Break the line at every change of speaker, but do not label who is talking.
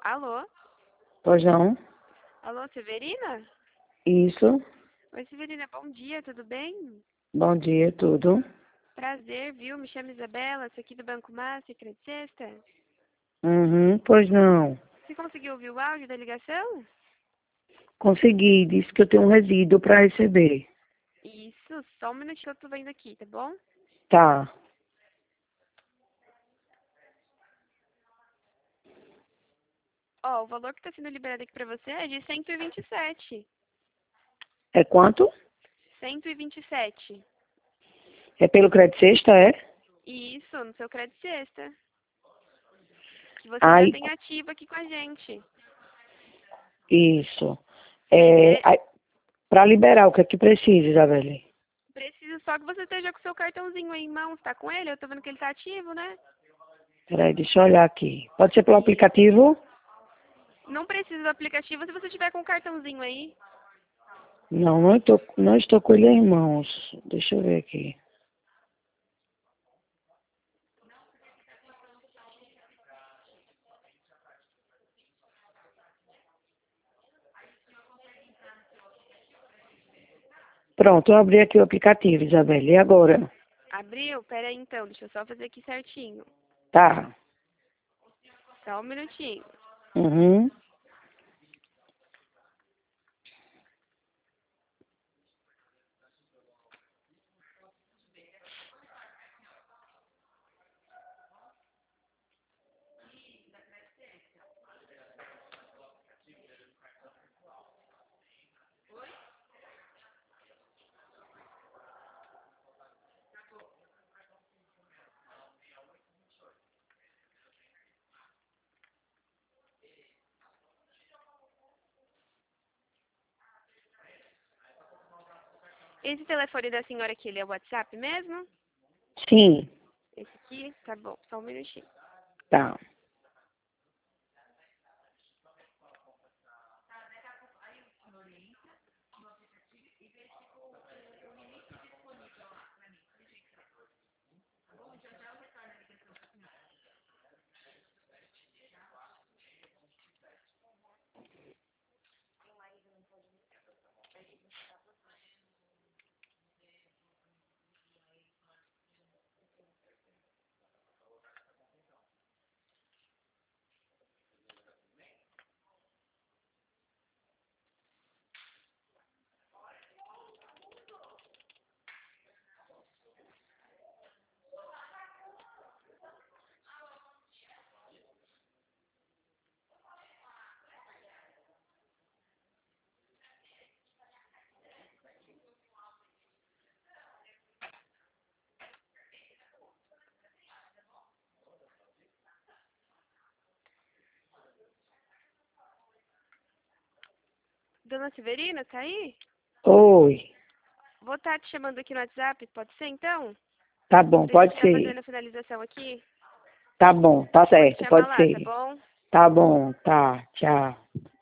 Alô?
Pois não?
Alô, Severina?
Isso.
Oi, Severina, bom dia, tudo bem?
Bom dia, tudo.
Prazer, viu? Me chamo Isabela, sou aqui do Banco Master, Credit Sexta.
Pois não.
Você conseguiu ouvir o áudio da ligação?
Consegui, disse que eu tenho um resíduo para receber.
Isso, só um minutinho que eu tô vendo aqui, tá bom?
Tá.
Ó, o valor que tá sendo liberado aqui pra você é de 127.
É quanto?
127.
É pelo Credit Sexta, é?
Isso, no seu Credit Sexta. Que você já
Aí,
tem ativo aqui com a gente.
isso.
É,
Para liberar, o que é que precisa, Isabelle?
precisa só que você esteja com o seu cartãozinho aí em mãos, tá com ele? Eu tô vendo que ele tá ativo, né?
Peraí, deixa eu olhar aqui. Pode ser pelo
Isso.
aplicativo?
Não precisa do aplicativo se você tiver com o cartãozinho aí.
Não, não estou com ele em mãos. Deixa eu ver aqui. Pronto, eu abri aqui o aplicativo, Isabelle. E agora?
Abriu? Pera aí então, deixa eu só fazer aqui certinho.
Tá.
Só um minutinho.
Uhum.
Esse telefone da senhora aqui, ele é o WhatsApp mesmo?
Sim.
Esse aqui? Tá bom, só um minutinho.
Tá.
Dona Severina, tá aí?
Oi.
Vou estar te chamando aqui no WhatsApp, pode ser então?
Tá bom,
Pra gente
pode
estar
ser.
fazendo a finalização aqui?
Tá bom, tá
Vou te
certo,
chamar
pode
lá, tá
ser.
bom?
Tá bom, tá. Tchau.